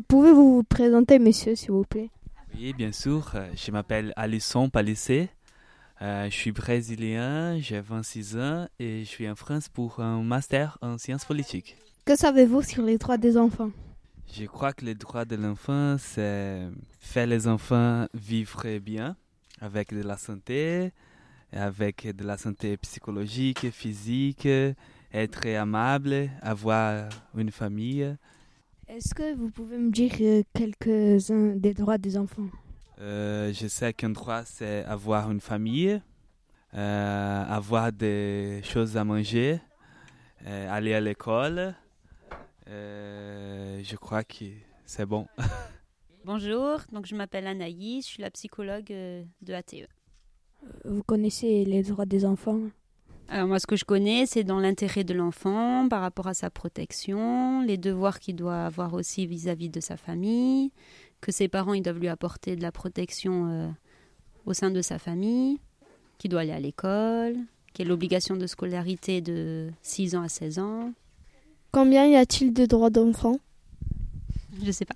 Pouvez-vous vous présenter, messieurs, s'il vous plaît? Oui, bien sûr. Je m'appelle Alisson Palissé. Je suis brésilien, j'ai 26 ans et je suis en France pour un master en sciences politiques. Que savez-vous sur les droits des enfants? Je crois que les droits de l'enfant, c'est faire les enfants vivre bien, avec de la santé, avec de la santé psychologique, physique, être aimable, avoir une famille. Est-ce que vous pouvez me dire quelques-uns des droits des enfants? Je sais qu'un droit, c'est avoir une famille, avoir des choses à manger, aller à l'école. Je crois que c'est bon. Bonjour, donc je m'appelle Anaïs, je suis la psychologue de ATE. Vous connaissez les droits des enfants? Alors moi, ce que je connais, c'est dans l'intérêt de l'enfant par rapport à sa protection, les devoirs qu'il doit avoir aussi vis-à-vis de sa famille, que ses parents ils doivent lui apporter de la protection au sein de sa famille, qu'il doit aller à l'école, qu'il y a l'obligation de scolarité de 6 ans à 16 ans. Combien y a-t-il de droits d'enfants? Je sais pas.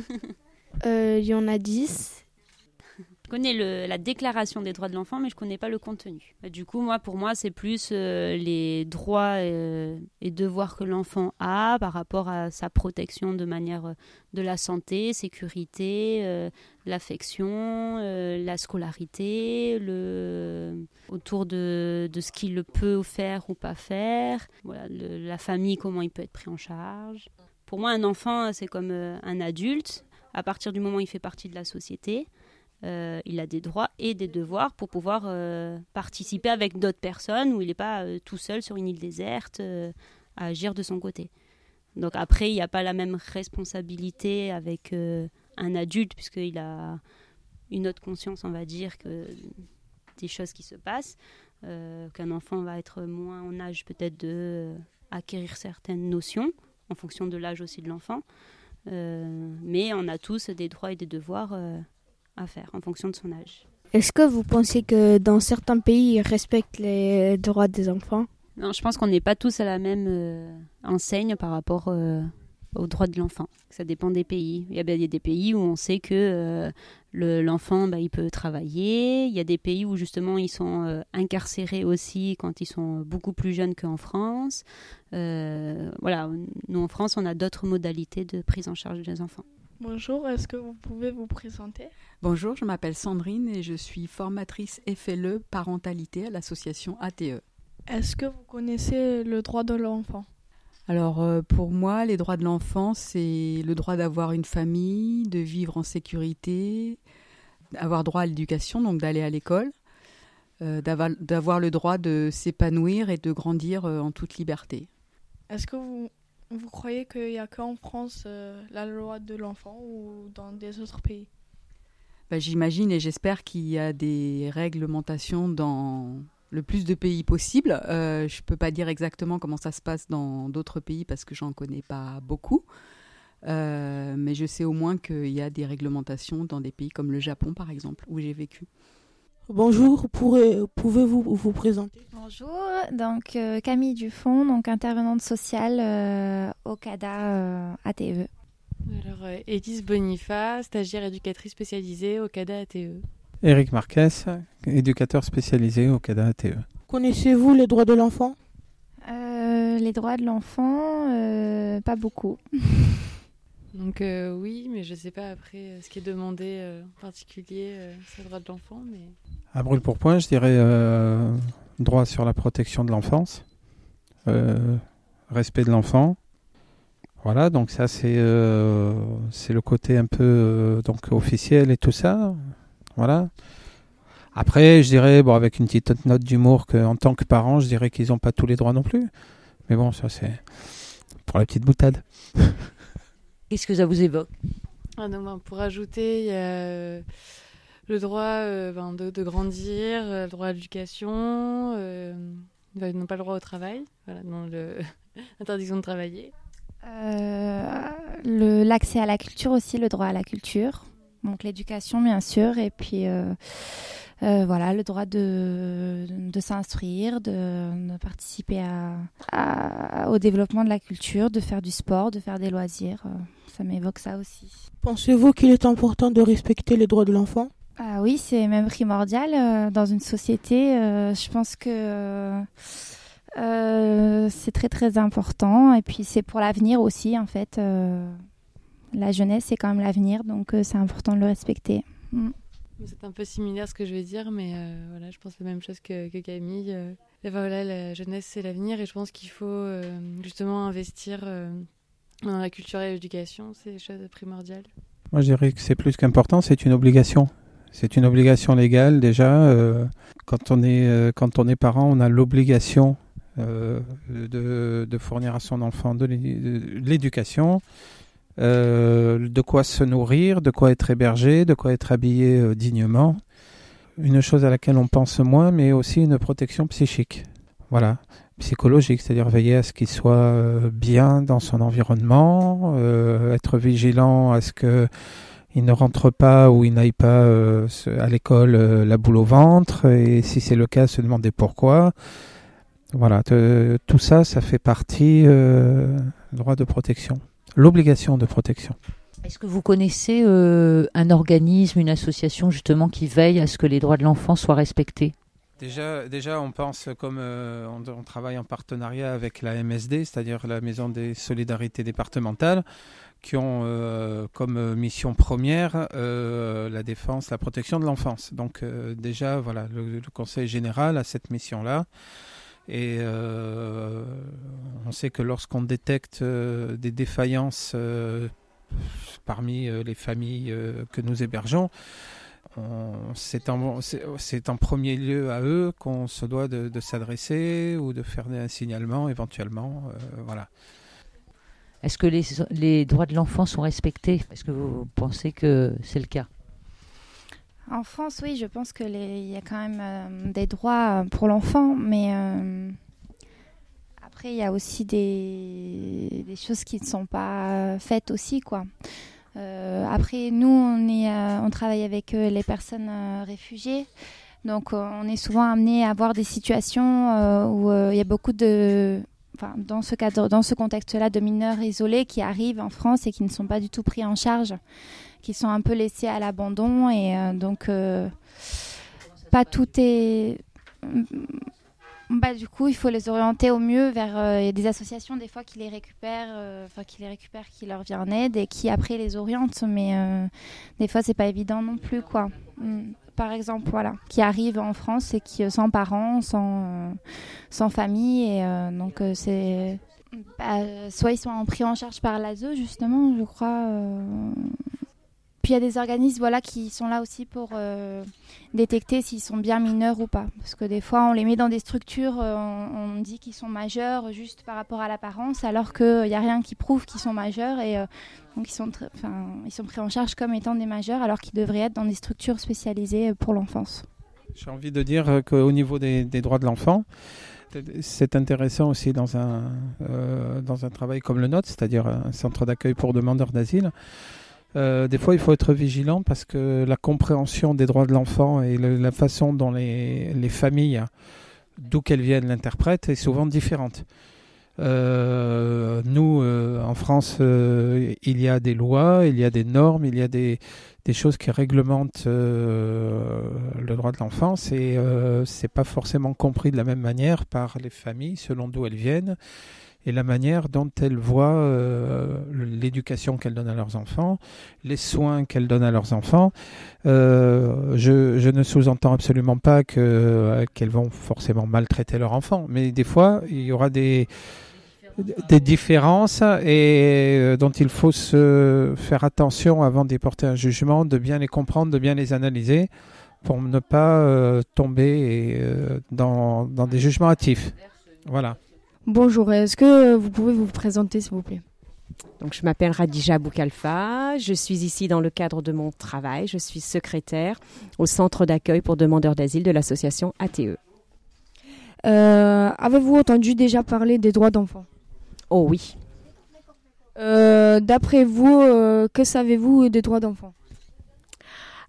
Il y en a 10. Je connais la déclaration des droits de l'enfant, mais je ne connais pas le contenu. Du coup, pour moi, c'est plus les droits et devoirs que l'enfant a par rapport à sa protection de manière de la santé, sécurité, l'affection, la scolarité, autour de ce qu'il peut faire ou pas faire, voilà, la famille, comment il peut être pris en charge. Pour moi, un enfant, c'est comme un adulte. À partir du moment où il fait partie de la société, il a des droits et des devoirs pour pouvoir participer avec d'autres personnes où il n'est pas tout seul sur une île déserte à agir de son côté. Donc après, il n'y a pas la même responsabilité avec un adulte puisqu'il a une autre conscience, on va dire, que des choses qui se passent, qu'un enfant va être moins en âge peut-être d'acquérir certaines notions en fonction de l'âge aussi de l'enfant. Mais on a tous des droits et des devoirs à faire en fonction de son âge. Est-ce que vous pensez que dans certains pays, ils respectent les droits des enfants? Non, je pense qu'on n'est pas tous à la même enseigne par rapport aux droits de l'enfant. Ça dépend des pays. Il y a des pays où on sait que l'enfant, il peut travailler. Il y a des pays où justement ils sont incarcérés aussi quand ils sont beaucoup plus jeunes qu'en France. Voilà, nous en France, on a d'autres modalités de prise en charge des enfants. Bonjour, est-ce que vous pouvez vous présenter? Bonjour, je m'appelle Sandrine et je suis formatrice FLE parentalité à l'association ATE. Est-ce que vous connaissez le droit de l'enfant? Alors pour moi, les droits de l'enfant, c'est le droit d'avoir une famille, de vivre en sécurité, d'avoir droit à l'éducation, donc d'aller à l'école, d'avoir le droit de s'épanouir et de grandir en toute liberté. Est-ce que vous croyez qu'il n'y a qu'en France la loi de l'enfant ou dans des autres pays? J'imagine et j'espère qu'il y a des réglementations dans le plus de pays possible. Je ne peux pas dire exactement comment ça se passe dans d'autres pays parce que j'en connais pas beaucoup. Mais je sais au moins qu'il y a des réglementations dans des pays comme le Japon, par exemple, où j'ai vécu. Bonjour, pouvez-vous vous présenter? Bonjour, donc Camille Dufond, donc intervenante sociale au CADA ATE. Alors, Élise Bonifa, stagiaire éducatrice spécialisée au CADA ATE. Éric Marquez, éducateur spécialisé au CADA ATE. Connaissez-vous les droits de l'enfant? Les droits de l'enfant, pas beaucoup. Donc oui, mais je ne sais pas après ce qui est demandé en particulier sur les droits de l'enfant. Mais... À brûle pour point, je dirais droit sur la protection de l'enfance, respect de l'enfant. Voilà, donc ça c'est le côté un peu donc officiel et tout ça. Voilà. Après, je dirais, avec une petite note d'humour qu'en tant que parent, je dirais qu'ils n'ont pas tous les droits non plus. Mais bon, ça c'est pour la petite boutade. Qu'est-ce que ça vous évoque? Pour ajouter, il y a le droit de grandir, le droit à l'éducation, ils n'ont pas le droit au travail, voilà, l'interdiction de travailler. L'accès à la culture aussi, le droit à la culture. Donc l'éducation, bien sûr, et puis voilà, le droit de s'instruire, de participer au développement de la culture, de faire du sport, de faire des loisirs. Ça m'évoque ça aussi. Pensez-vous qu'il est important de respecter les droits de l'enfant ? Ah oui, c'est même primordial dans une société. Je pense que c'est très très important, et puis c'est pour l'avenir aussi en fait. La jeunesse, c'est quand même l'avenir, donc c'est important de le respecter. C'est un peu similaire ce que je vais dire, mais voilà, je pense la même chose que Camille. Et voilà, la jeunesse, c'est l'avenir, et je pense qu'il faut justement investir dans la culture et l'éducation, c'est des choses primordiales. Moi, je dirais que c'est plus qu'important, c'est une obligation. C'est une obligation légale déjà. Quand on est parent, on a l'obligation de fournir à son enfant de l'éducation, de quoi se nourrir, de quoi être hébergé, de quoi être habillé dignement. Une chose à laquelle on pense moins, mais aussi une protection psychique. Voilà, psychologique, c'est-à-dire veiller à ce qu'il soit bien dans son environnement, être vigilant à ce qu'il ne rentre pas ou il n'aille pas à l'école la boule au ventre, et si c'est le cas, se demander pourquoi. Voilà, tout ça, ça fait partie du droit de protection, l'obligation de protection. Est-ce que vous connaissez un organisme, une association justement qui veille à ce que les droits de l'enfant soient respectés ? Déjà, on pense comme on travaille en partenariat avec la MSD, c'est-à-dire la Maison des Solidarités départementales, qui ont comme mission première la défense, la protection de l'enfance. Donc déjà, voilà, le Conseil général a cette mission-là. Et on sait que lorsqu'on détecte des défaillances parmi les familles que nous hébergeons, c'est en premier lieu à eux qu'on se doit de s'adresser ou de faire un signalement éventuellement. Voilà. Est-ce que les droits de l'enfant sont respectés ? Est-ce que vous pensez que c'est le cas ? En France, oui, je pense qu'il y a quand même des droits pour l'enfant, mais après, il y a aussi des choses qui ne sont pas faites aussi, quoi. Après, nous, on travaille avec les personnes réfugiées, donc on est souvent amené à voir des situations où il y a beaucoup dans ce contexte-là, de mineurs isolés qui arrivent en France et qui ne sont pas du tout pris en charge, qui sont un peu laissés à l'abandon, et donc pas tout est... du coup, il faut les orienter au mieux vers... Il y a des associations des fois qui les récupèrent, qui leur viennent en aide et qui après les orientent, mais des fois c'est pas évident non plus, quoi. Par exemple, voilà, qui arrivent en France et qui sans parents, sans famille, et donc c'est... soit ils sont pris en charge par l'ASE, justement, je crois... Puis il y a des organismes, voilà, qui sont là aussi pour détecter s'ils sont bien mineurs ou pas. Parce que des fois, on les met dans des structures, on dit qu'ils sont majeurs juste par rapport à l'apparence, alors qu'il n'y a rien qui prouve qu'ils sont majeurs. Et donc ils sont pris en charge comme étant des majeurs, alors qu'ils devraient être dans des structures spécialisées pour l'enfance. J'ai envie de dire qu'au niveau des droits de l'enfant, c'est intéressant aussi dans un travail comme le nôtre, c'est-à-dire un centre d'accueil pour demandeurs d'asile. Des fois, il faut être vigilant parce que la compréhension des droits de l'enfant et la façon dont les familles, d'où qu'elles viennent, l'interprètent est souvent différente. Nous, en France, il y a des lois, il y a des normes, il y a des choses qui réglementent le droit de l'enfance, et c'est pas forcément compris de la même manière par les familles selon d'où elles viennent et la manière dont elles voient l'éducation qu'elles donnent à leurs enfants, les soins qu'elles donnent à leurs enfants. Je ne sous-entends absolument pas qu'elles vont forcément maltraiter leurs enfants, mais des fois, il y aura des différences et dont il faut se faire attention avant d'y porter un jugement, de bien les comprendre, de bien les analyser pour ne pas tomber dans des jugements hâtifs. Voilà. Bonjour, est-ce que vous pouvez vous présenter, s'il vous plaît ? Donc, je m'appelle Radija Boukalfa, je suis ici dans le cadre de mon travail, je suis secrétaire au centre d'accueil pour demandeurs d'asile de l'association ATE. Avez-vous entendu déjà parler des droits d'enfants ? Oh oui. D'après vous, que savez-vous des droits d'enfants ?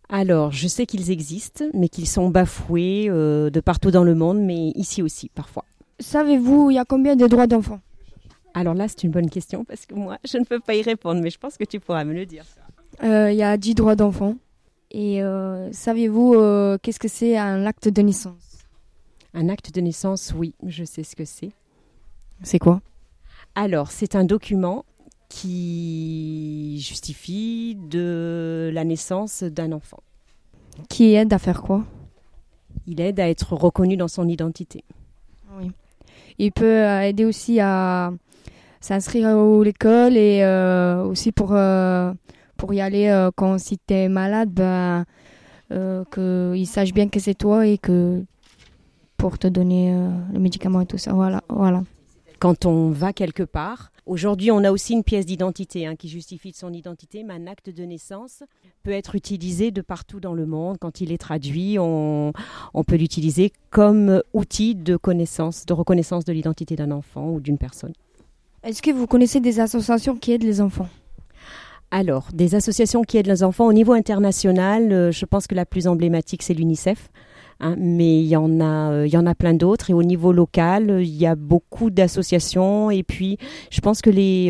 Alors, je sais qu'ils existent, mais qu'ils sont bafoués de partout dans le monde, mais ici aussi, parfois. Savez-vous, il y a combien de droits d'enfants? Alors là, c'est une bonne question, parce que moi, je ne peux pas y répondre, mais je pense que tu pourras me le dire. Il y a 10 droits d'enfants. Et savez-vous qu'est-ce que c'est un acte de naissance? Un acte de naissance, oui, je sais ce que c'est. C'est quoi? Alors, c'est un document qui justifie de la naissance d'un enfant. Qui aide à faire quoi? Il aide à être reconnu dans son identité. Oui. Il peut aider aussi à s'inscrire à l'école et aussi pour y aller quand si tu es malade, qu'ils sachent bien que c'est toi et que pour te donner le médicament et tout ça. Voilà. Quand on va quelque part, aujourd'hui on a aussi une pièce d'identité qui justifie de son identité, mais un acte de naissance peut être utilisé de partout dans le monde. Quand il est traduit, on peut l'utiliser comme outil de reconnaissance de l'identité d'un enfant ou d'une personne. Est-ce que vous connaissez des associations qui aident les enfants? Alors, des associations qui aident les enfants au niveau international, je pense que la plus emblématique c'est l'UNICEF. Mais il y en a plein d'autres, et au niveau local il y a beaucoup d'associations, et puis je pense que les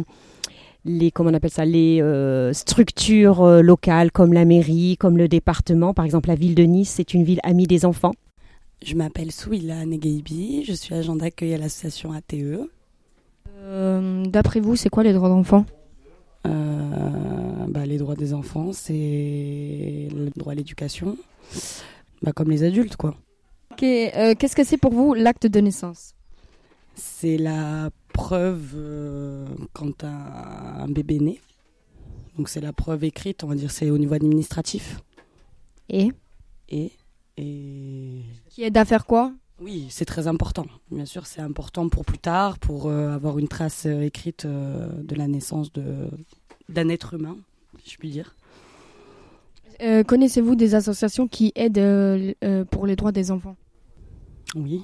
structures locales comme la mairie, comme le département, par exemple la ville de Nice, c'est une ville amie des enfants. Je m'appelle Souila Negeibi, je suis agent d'accueil à l'association ATE. D'après vous, c'est quoi les droits d'enfants? Les droits des enfants, c'est le droit à l'éducation. Comme les adultes, quoi. Qu'est-ce que c'est pour vous l'acte de naissance? C'est la preuve quand un bébé naît. Donc c'est la preuve écrite, on va dire, c'est au niveau administratif. Et qui aide à faire quoi? Oui, c'est très important. Bien sûr, c'est important pour plus tard, pour avoir une trace écrite de la naissance d'un être humain, si je puis dire. Connaissez-vous des associations qui aident pour les droits des enfants? Oui,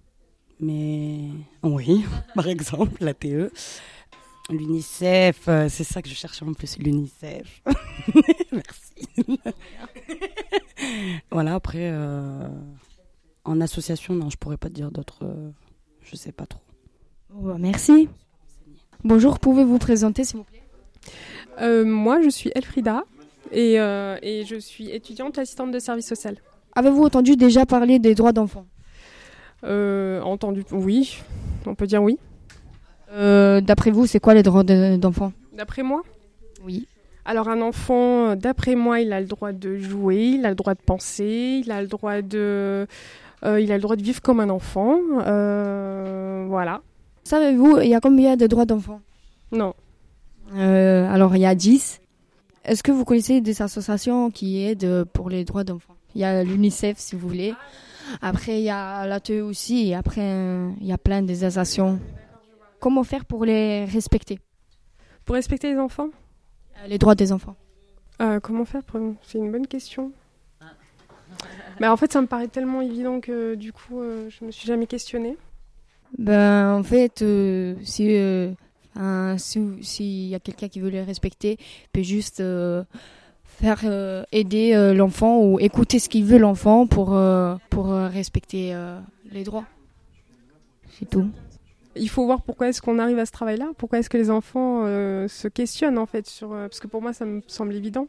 par exemple, l'ATE, l'UNICEF, c'est ça que je cherchais en plus, l'UNICEF. Merci. Voilà, après, en association, non, je pourrais pas te dire d'autres, je sais pas trop. Merci. Bonjour, pouvez-vous vous présenter s'il vous plaît? Moi, je suis Elfrida. Et je suis étudiante assistante de service social. Avez-vous entendu déjà parler des droits d'enfants? Entendu, oui. On peut dire oui. D'après vous, c'est quoi les droits d'enfants? D'après moi? Oui. Alors un enfant, d'après moi, il a le droit de jouer, il a le droit de penser, il a le droit de vivre comme un enfant. Voilà. Savez-vous, il y a combien de droits d'enfants? Non. Alors il y a 10. Est-ce que vous connaissez des associations qui aident pour les droits d'enfants? Il y a l'UNICEF, si vous voulez. Après, il y a l'ATE aussi. Et après, il y a plein d'associations. Comment faire pour les respecter? Pour respecter les enfants? Les droits des enfants. Comment faire C'est une bonne question. En fait, ça me paraît tellement évident que du coup, je me suis jamais questionnée. En fait, s'il y a quelqu'un qui veut les respecter, il peut juste faire aider l'enfant ou écouter ce qu'il veut l'enfant pour respecter les droits. C'est tout. Il faut voir pourquoi est-ce qu'on arrive à ce travail-là, pourquoi est-ce que les enfants se questionnent en fait parce que pour moi ça me semble évident.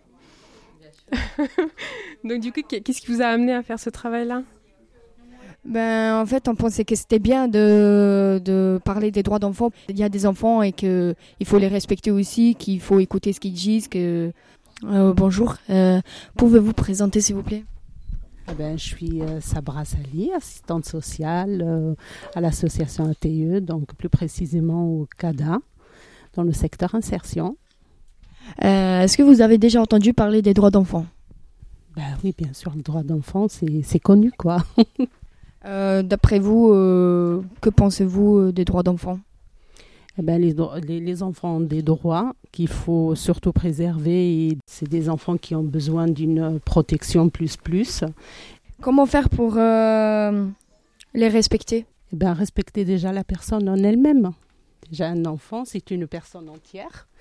Donc du coup, qu'est-ce qui vous a amené à faire ce travail-là? En fait, on pensait que c'était bien de parler des droits d'enfants. Il y a des enfants et qu'il faut les respecter aussi, qu'il faut écouter ce qu'ils disent. Bonjour, pouvez-vous présenter s'il vous plaît? Je suis Sabra Sali, assistante sociale à l'association ATE, donc plus précisément au CADA, dans le secteur insertion. Est-ce que vous avez déjà entendu parler des droits d'enfants? Oui, bien sûr, le droit d'enfant, c'est connu, quoi. D'après vous, que pensez-vous des droits d'enfants? Les enfants ont des droits qu'il faut surtout préserver. Et c'est des enfants qui ont besoin d'une protection plus. Comment faire pour les respecter? Respecter déjà la personne en elle-même. Déjà, un enfant, c'est une personne entière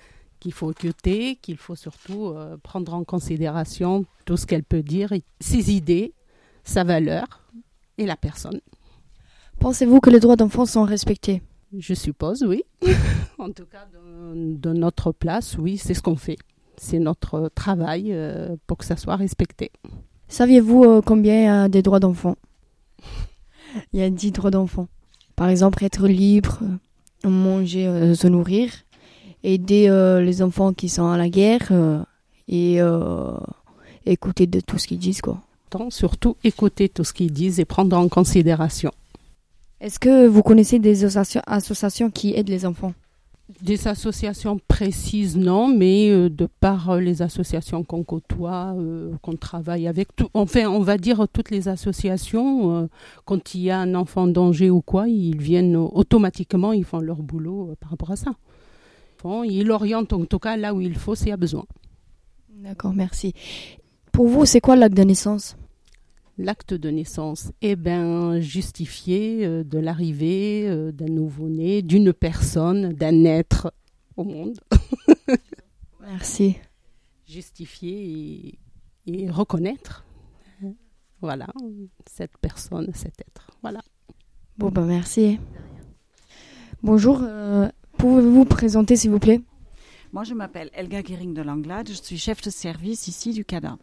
qu'il faut écouter, qu'il faut surtout prendre en considération tout ce qu'elle peut dire, ses idées, sa valeur et la personne. Pensez-vous que les droits d'enfants sont respectés? Je suppose, oui. En tout cas, de notre place, oui, c'est ce qu'on fait. C'est notre travail pour que ça soit respecté. Saviez-vous combien il y a des droits d'enfants? Il y a 10 droits d'enfants. Par exemple, être libre, manger, se nourrir, aider les enfants qui sont à la guerre et écouter de tout ce qu'ils disent, quoi. Surtout écouter tout ce qu'ils disent et prendre en considération. Est-ce que vous connaissez des associations qui aident les enfants? Des associations précises, non, mais de par les associations qu'on côtoie, qu'on travaille avec, enfin, on va dire toutes les associations, quand il y a un enfant en danger ou quoi, ils viennent automatiquement, ils font leur boulot par rapport à ça. Ils l'orientent en tout cas là où il faut, s'il y a besoin. D'accord, merci. Pour vous, c'est quoi l'acte de naissance? L'acte de naissance, justifié de l'arrivée d'un nouveau-né, d'une personne, d'un être au monde. Merci. Justifier et reconnaître, voilà, cette personne, cet être, voilà. Bon, merci. Bonjour, pouvez-vous vous présenter s'il vous plaît? Moi, je m'appelle Elga Gering de Langlade, je suis chef de service ici du CADA.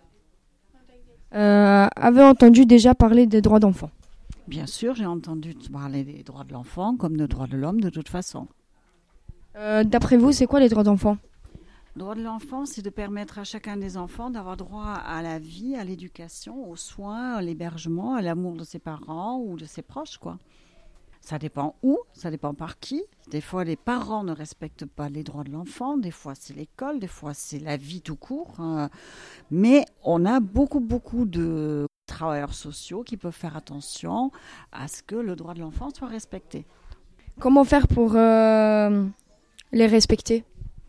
Avez entendu déjà parler des droits d'enfants? Bien sûr, j'ai entendu parler des droits de l'enfant comme des droits de l'homme de toute façon. D'après vous, c'est quoi les droits d'enfant? Le droit de l'enfant, c'est de permettre à chacun des enfants d'avoir droit à la vie, à l'éducation, aux soins, à l'hébergement, à l'amour de ses parents ou de ses proches, quoi. Ça dépend où, ça dépend par qui. Des fois, les parents ne respectent pas les droits de l'enfant. Des fois, c'est l'école. Des fois, c'est la vie tout court. Mais on a beaucoup de travailleurs sociaux qui peuvent faire attention à ce que le droit de l'enfant soit respecté. Comment faire pour les respecter?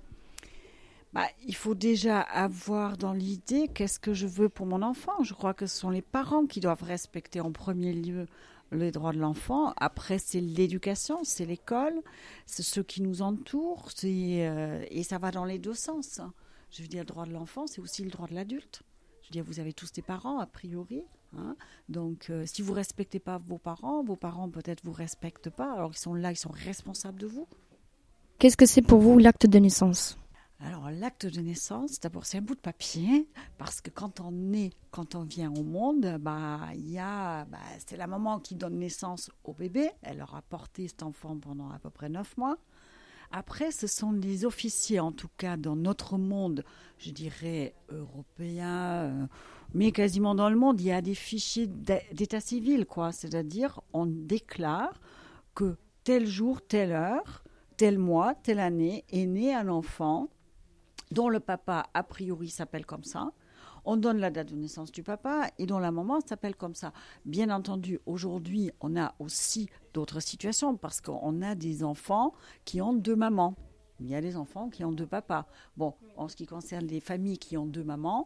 Il faut déjà avoir dans l'idée qu'est-ce que je veux pour mon enfant. Je crois que ce sont les parents qui doivent respecter en premier lieu les droits de l'enfant. Après, c'est l'éducation, c'est l'école, c'est ceux qui nous entourent, et ça va dans les deux sens. Je veux dire, le droit de l'enfant, c'est aussi le droit de l'adulte. Je veux dire, vous avez tous des parents, a priori. Donc, si vous ne respectez pas vos parents peut-être vous respectent pas. Alors, ils sont là, ils sont responsables de vous. Qu'est-ce que c'est pour vous l'acte de naissance? Alors, l'acte de naissance, d'abord, c'est un bout de papier, parce que quand on vient au monde, c'est la maman qui donne naissance au bébé. Elle aura porté cet enfant pendant à peu près 9 mois. Après, ce sont les officiers, en tout cas dans notre monde, je dirais européen, mais quasiment dans le monde, il y a des fichiers d'état civil, quoi. C'est-à-dire, on déclare que tel jour, telle heure, tel mois, telle année, est né un enfant dont le papa, a priori, s'appelle comme ça. On donne la date de naissance du papa et dont la maman s'appelle comme ça. Bien entendu, aujourd'hui, on a aussi d'autres situations parce qu'on a des enfants qui ont 2 mamans. Il y a des enfants qui ont 2 papas. Bon, en ce qui concerne les familles qui ont 2 mamans,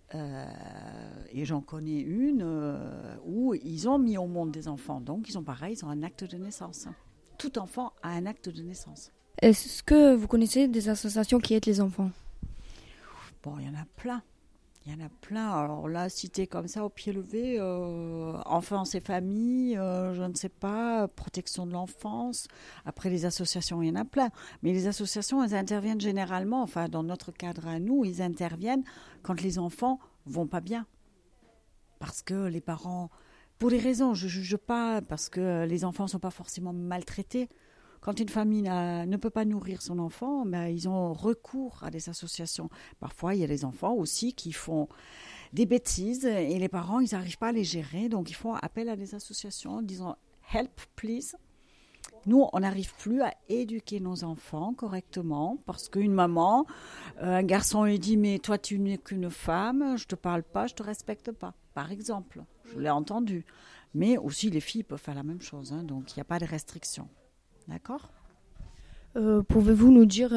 et j'en connais une où ils ont mis au monde des enfants. Donc, ils ont un acte de naissance. Tout enfant a un acte de naissance. Est-ce que vous connaissez des associations qui aident les enfants? Bon, il y en a plein. Alors là, cité comme ça, au pied levé, enfance et famille, je ne sais pas, protection de l'enfance. Après, les associations, il y en a plein. Mais les associations, elles interviennent généralement, enfin, dans notre cadre à nous, ils interviennent quand les enfants vont pas bien. Parce que les parents, pour des raisons, je ne juge pas, parce que les enfants ne sont pas forcément maltraités. Quand une famille ne peut pas nourrir son enfant, ils ont recours à des associations. Parfois, il y a des enfants aussi qui font des bêtises et les parents, ils n'arrivent pas à les gérer. Donc, ils font appel à des associations en disant « help, please ». Nous, on n'arrive plus à éduquer nos enfants correctement parce qu'une maman, un garçon lui dit « mais toi, tu n'es qu'une femme, je ne te parle pas, je ne te respecte pas ». Par exemple, je l'ai entendu. Mais aussi, les filles peuvent faire la même chose, donc il n'y a pas de restriction. D'accord. Pouvez-vous nous dire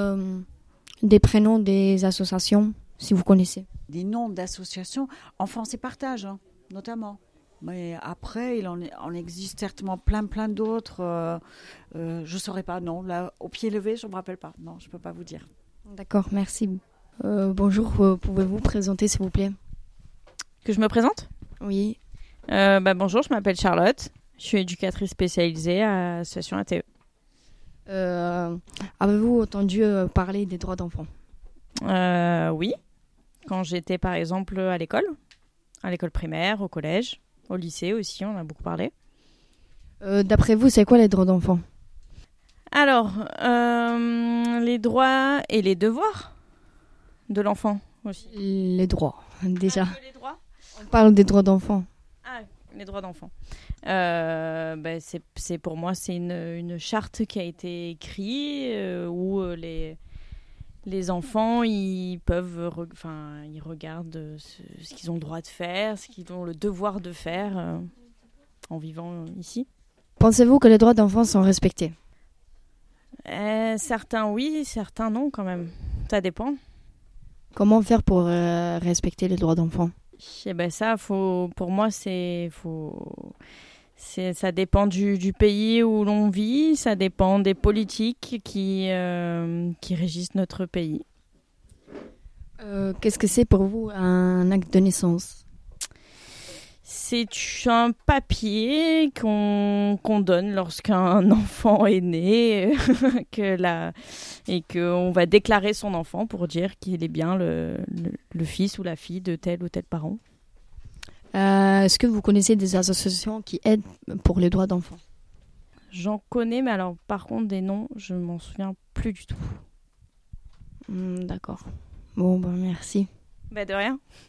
des prénoms des associations, si vous connaissez? Des noms d'associations, Enfance et Partage, notamment. Mais après, il en existe certainement plein d'autres. Je ne saurais pas, non. Là, au pied levé, je ne me rappelle pas. Non, je ne peux pas vous dire. D'accord, merci. Bonjour, pouvez-vous présenter s'il vous plaît? Que je me présente? Oui. Bonjour, je m'appelle Charlotte. Je suis éducatrice spécialisée à l'association ATE. Avez-vous entendu parler des droits d'enfants? Oui. Quand j'étais par exemple à l'école primaire, au collège, au lycée aussi, on a beaucoup parlé. D'après vous, c'est quoi les droits d'enfants? Alors, les droits et les devoirs de l'enfant aussi. Les droits, déjà. Les droits? On parle des droits d'enfants. Ah, les droits d'enfant. C'est pour moi, c'est une charte qui a été écrite où les enfants, ils peuvent, ils regardent ce qu'ils ont le droit de faire, ce qu'ils ont le devoir de faire en vivant ici. Pensez-vous que les droits d'enfants sont respectés? Certains oui, certains non quand même. Ça dépend. Comment faire pour respecter les droits d'enfants? Ça, pour moi, ça dépend du pays où l'on vit, ça dépend des politiques qui régissent notre pays. Qu'est-ce que c'est pour vous un acte de naissance? C'est un papier qu'on donne lorsqu'un enfant est né et qu'on va déclarer son enfant pour dire qu'il est bien le fils ou la fille de tel ou tel parent. Est-ce que vous connaissez des associations qui aident pour les droits d'enfants? J'en connais, mais alors par contre des noms, je m'en souviens plus du tout. D'accord. Bon, merci. De rien.